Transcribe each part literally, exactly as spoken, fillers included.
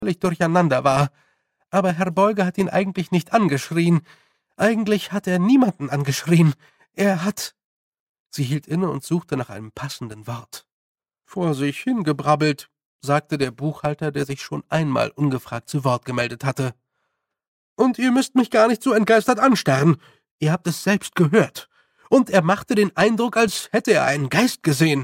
völlig durcheinander war. Aber Herr Beuge hat ihn eigentlich nicht angeschrien. Eigentlich hat er niemanden angeschrien. Er hat—« Sie hielt inne und suchte nach einem passenden Wort. »Vor sich hingebrabbelt«, sagte der Buchhalter, der sich schon einmal ungefragt zu Wort gemeldet hatte. »Und ihr müsst mich gar nicht so entgeistert anstarren. Ihr habt es selbst gehört. Und er machte den Eindruck, als hätte er einen Geist gesehen.«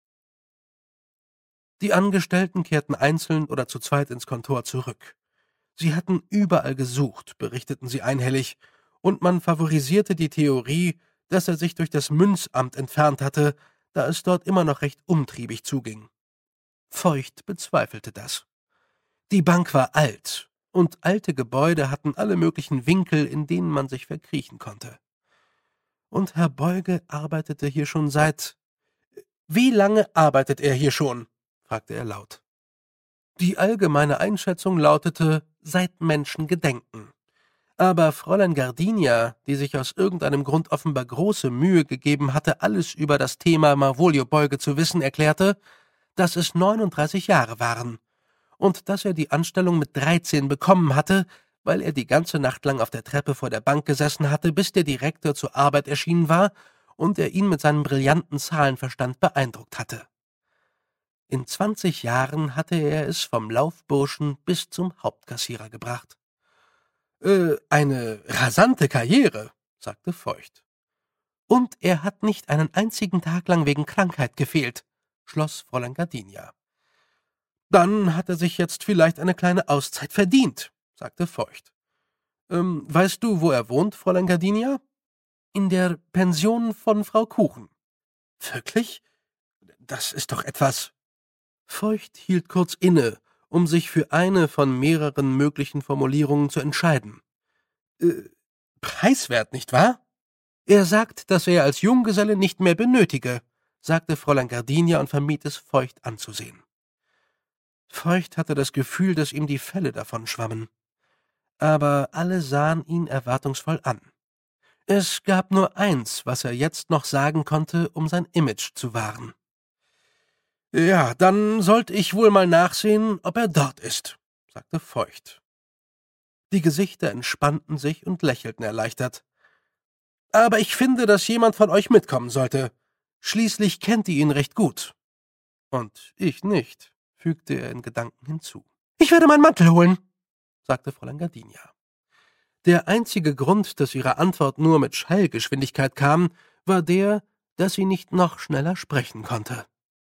Die Angestellten kehrten einzeln oder zu zweit ins Kontor zurück. Sie hatten überall gesucht, berichteten sie einhellig, und man favorisierte die Theorie, dass er sich durch das Münzamt entfernt hatte, da es dort immer noch recht umtriebig zuging. Feucht bezweifelte das. Die Bank war alt, und alte Gebäude hatten alle möglichen Winkel, in denen man sich verkriechen konnte. Und Herr Beuge arbeitete hier schon seit— »Wie lange arbeitet er hier schon?« fragte er laut. Die allgemeine Einschätzung lautete, seit Menschengedenken. Aber Fräulein Gardinia, die sich aus irgendeinem Grund offenbar große Mühe gegeben hatte, alles über das Thema Marvolio Beuge zu wissen, erklärte, dass es neununddreißig Jahre waren und dass er die Anstellung mit dreizehn bekommen hatte, weil er die ganze Nacht lang auf der Treppe vor der Bank gesessen hatte, bis der Direktor zur Arbeit erschienen war und er ihn mit seinem brillanten Zahlenverstand beeindruckt hatte. In zwanzig Jahren hatte er es vom Laufburschen bis zum Hauptkassierer gebracht. »Äh, eine rasante Karriere«, sagte Feucht. »Und er hat nicht einen einzigen Tag lang wegen Krankheit gefehlt«, schloss Fräulein Gardinia. »Dann hat er sich jetzt vielleicht eine kleine Auszeit verdient«, sagte Feucht. Ähm, »weißt du, wo er wohnt, Fräulein Gardinia?« »In der Pension von Frau Kuchen.« »Wirklich? Das ist doch etwas—« Feucht hielt kurz inne, um sich für eine von mehreren möglichen Formulierungen zu entscheiden. Äh, preiswert, nicht wahr? Er sagt, dass er als Junggeselle nicht mehr benötige, sagte Fräulein Gardinia und vermied es, Feucht anzusehen. Feucht hatte das Gefühl, dass ihm die Felle davon schwammen. Aber alle sahen ihn erwartungsvoll an. Es gab nur eins, was er jetzt noch sagen konnte, um sein Image zu wahren. »Ja, dann sollte ich wohl mal nachsehen, ob er dort ist«, sagte Feucht. Die Gesichter entspannten sich und lächelten erleichtert. »Aber ich finde, dass jemand von euch mitkommen sollte. Schließlich kennt ihr ihn recht gut.« »Und ich nicht«, fügte er in Gedanken hinzu. »Ich werde meinen Mantel holen«, sagte Fräulein Gardinia. Der einzige Grund, dass ihre Antwort nur mit Schallgeschwindigkeit kam, war der, dass sie nicht noch schneller sprechen konnte.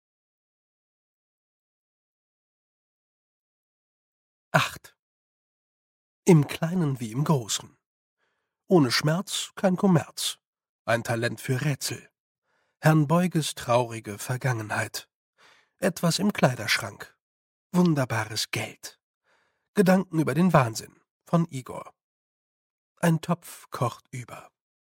acht. Im Kleinen wie im Großen. Ohne Schmerz kein Kommerz. Ein Talent für Rätsel. Herrn Beuges traurige Vergangenheit. Etwas im Kleiderschrank. Wunderbares Geld. Gedanken über den Wahnsinn von Igor. Ein Topf kocht über.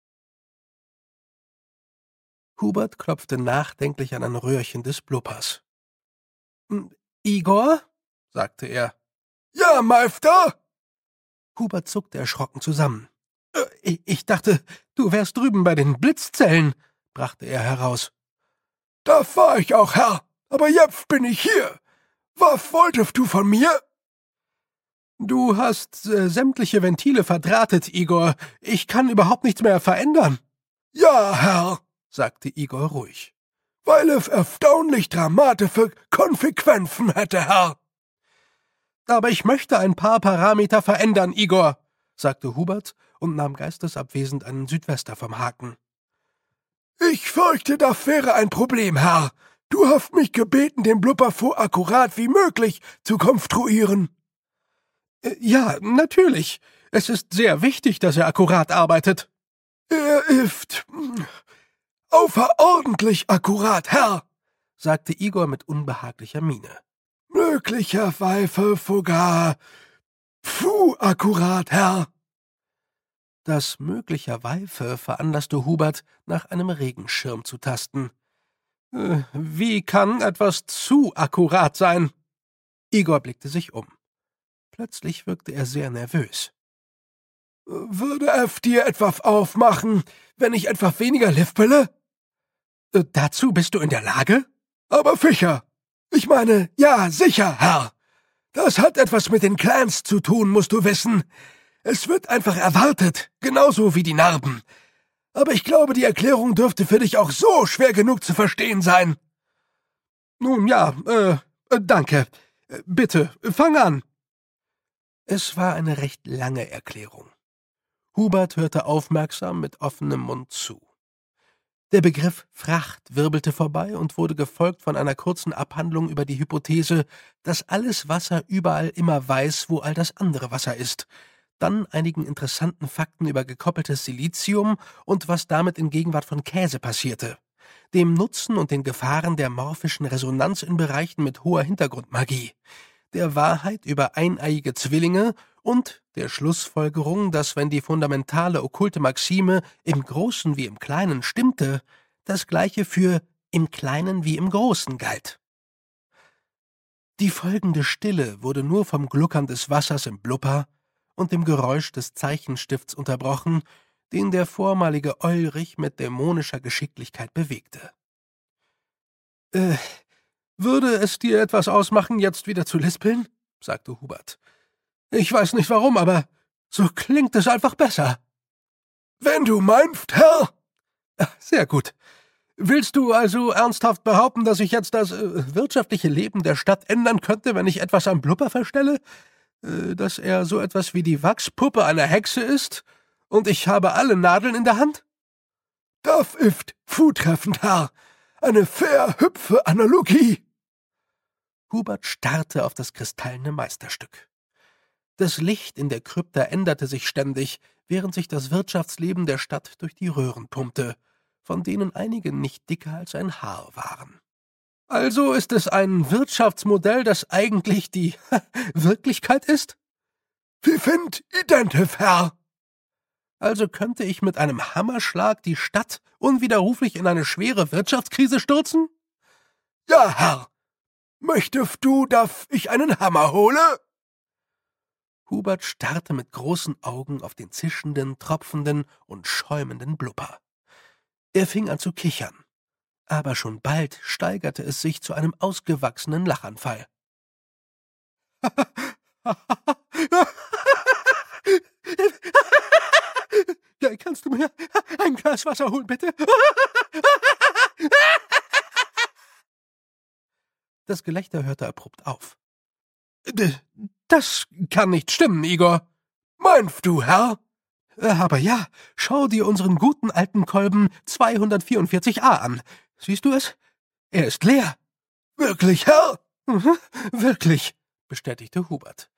Hubert klopfte nachdenklich an ein Röhrchen des Blubbers. »Igor?« sagte er. »Ja, Meister?« Hubert zuckte erschrocken zusammen. »Ich, ich dachte, du wärst drüben bei den Blitzzellen«, brachte er heraus. »Da war ich auch, Herr, aber jetzt bin ich hier. Was wolltest du von mir?« »Du hast äh, sämtliche Ventile verdrahtet, Igor. Ich kann überhaupt nichts mehr verändern.« »Ja, Herr«, sagte Igor ruhig, »weil es erstaunlich dramatische Konsequenzen hätte, Herr.« »Aber ich möchte ein paar Parameter verändern, Igor«, sagte Hubert und nahm geistesabwesend einen Südwester vom Haken. »Ich fürchte, das wäre ein Problem, Herr. Du hast mich gebeten, den Blubber so akkurat wie möglich zu konstruieren.« »Ja, natürlich. Es ist sehr wichtig, dass er akkurat arbeitet.« »Er ist außerordentlich akkurat, Herr«, sagte Igor mit unbehaglicher Miene. »Möglicherweise sogar zu akkurat, Herr.« Das möglicherweise veranlasste Hubert, nach einem Regenschirm zu tasten. Äh, »Wie kann etwas zu akkurat sein?« Igor blickte sich um. Plötzlich wirkte er sehr nervös. »Würde es dir etwas aufmachen, wenn ich etwas weniger lispele?« Äh, »Dazu bist du in der Lage?« »Aber sicher. Ich meine, ja, sicher, Herr. Das hat etwas mit den Clans zu tun, musst du wissen. Es wird einfach erwartet, genauso wie die Narben. Aber ich glaube, die Erklärung dürfte für dich auch so schwer genug zu verstehen sein. Nun ja, äh, danke. Bitte, fang an. Es war eine recht lange Erklärung. Hubert hörte aufmerksam mit offenem Mund zu. Der Begriff Fracht wirbelte vorbei und wurde gefolgt von einer kurzen Abhandlung über die Hypothese, dass alles Wasser überall immer weiß, wo all das andere Wasser ist, dann einigen interessanten Fakten über gekoppeltes Silizium und was damit in Gegenwart von Käse passierte, dem Nutzen und den Gefahren der morphischen Resonanz in Bereichen mit hoher Hintergrundmagie, der Wahrheit über eineiige Zwillinge und der Schlussfolgerung, dass, wenn die fundamentale okkulte Maxime im Großen wie im Kleinen stimmte, das Gleiche für im Kleinen wie im Großen galt. Die folgende Stille wurde nur vom Gluckern des Wassers im Blubber und dem Geräusch des Zeichenstifts unterbrochen, den der vormalige Ulrich mit dämonischer Geschicklichkeit bewegte. »Äh, würde es dir etwas ausmachen, jetzt wieder zu lispeln?« sagte Hubert. »Ich weiß nicht warum, aber so klingt es einfach besser.« »Wenn du meinst, Herr!« »Sehr gut. Willst du also ernsthaft behaupten, dass ich jetzt das äh, wirtschaftliche Leben der Stadt ändern könnte, wenn ich etwas am Blubber verstelle? Äh, dass er so etwas wie die Wachspuppe einer Hexe ist und ich habe alle Nadeln in der Hand?« »Das ist zutreffend, Herr. Eine sehr hübsche Analogie.« Hubert starrte auf das kristallene Meisterstück. Das Licht in der Krypta änderte sich ständig, während sich das Wirtschaftsleben der Stadt durch die Röhren pumpte, von denen einige nicht dicker als ein Haar waren. »Also ist es ein Wirtschaftsmodell, das eigentlich die Wirklichkeit ist?« »Sie sind identisch, Herr.« »Also könnte ich mit einem Hammerschlag die Stadt unwiderruflich in eine schwere Wirtschaftskrise stürzen?« »Ja, Herr. Möchtest du, dass ich einen Hammer hole?« Hubert starrte mit großen Augen auf den zischenden, tropfenden und schäumenden Blubber. Er fing an zu kichern, aber schon bald steigerte es sich zu einem ausgewachsenen Lachanfall. »Kannst du mir ein Glas Wasser holen, bitte?« Das Gelächter hörte abrupt auf. »Das kann nicht stimmen, Igor.« »Meinst du, Herr?« »Aber ja, schau dir unseren guten alten Kolben zweihundertvierundvierzig a an. Siehst du es? Er ist leer.« »Wirklich, Herr?« Mhm, »wirklich«, bestätigte Hubert.